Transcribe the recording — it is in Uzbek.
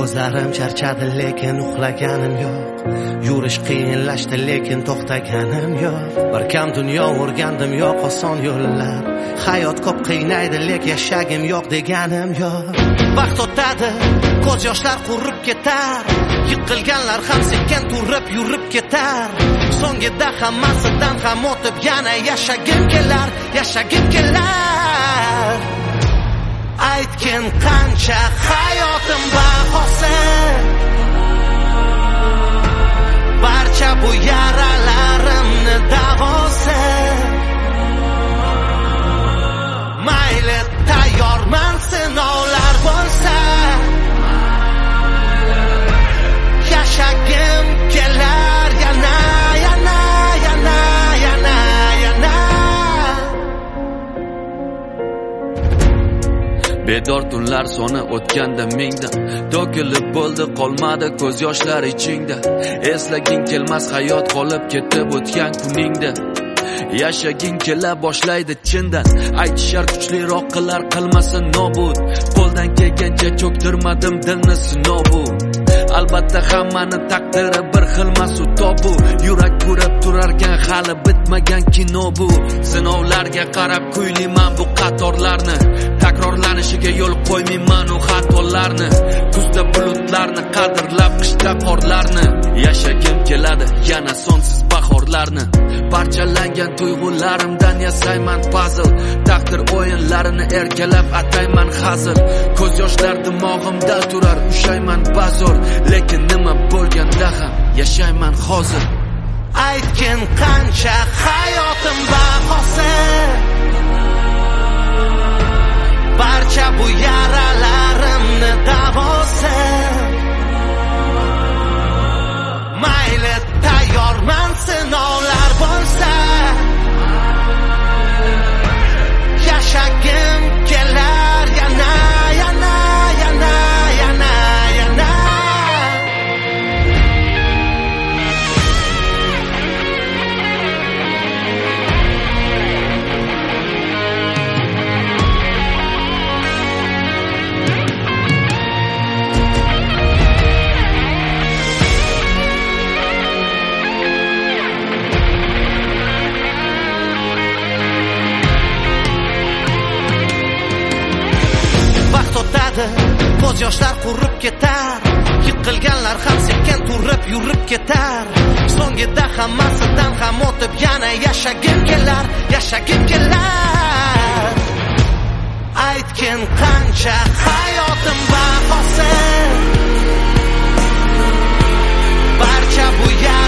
Ko'zlarim charchadi lekin uxlaganim yo'q. Yurish qiyinlashdi lekin to'xtaganim yo'q. Bir kam dunyo o'rgandim, yo'q oson yo'llar. Hayot ko'p qiynaydi lekin yashagim yo'q deganim yo'q. Vaqt o'tadi, ko'z yoshlar qurib ketar. Yiqilganlar ham sekin turib yurib ketar. So'ngida hammasidan ham o'tib yana yashagim kelar, yashagim kelar. Aytgin qancha hayotim bahosi, barcha bu yaralarimni davosi. Mayli tayyorman sinovlar bo'lsa, yashagim kelar yana, yana, yana, yana, yana. Bedor tunlar soni o'tganda mingdan, to'kilib bo'ldi qolmadi ko'z yoshlar ichingda. Eslaging kelmas hayot qolib ketib o'tgan kuningda. Yashaging kela boshlaydi chindan, aytishar kuchliroq qilar qilmasin nobud. Qo'ldan kelgancha cho'ktirmadim dilni sinov bu. Albatta hammani taqdiri bir xilmas u tobu. Yurak ko'rib turarkan hali bitmagan kino bu. Sinovlarga qarab kuylayman bu qatorlarni, takrorlanishiga yo'l qo'ymayman u xatolarni. Kuzda bulutlarni qadrlab qishda qorlarni, yashagim keladi yana sonsiz bahorlarni. Parchalangan tuyg'ularimdan yasayman puzzle, taqdir o'yinlarini erkalab atayman hazil. Ko'z yoshlar dimog'imda turar ushayman bazor, lekin nima bo'lganda ham yashayman hozir. Aytgin qancha hayotim bahosi, barcha bu yaralarimni davosi. Mayli tayyorman sinovlar bo'lsa, yashagim kelar yana, yana, yana, yana, yana. Ko'z yoshlar qurib ketar, yiqilganlar ham sekin turib yurib ketar. So'ngida hammasidan ham o'tib yana yashagim kelar, yashagim kelar. Aytgin qancha hayotim bahosi, barcha bu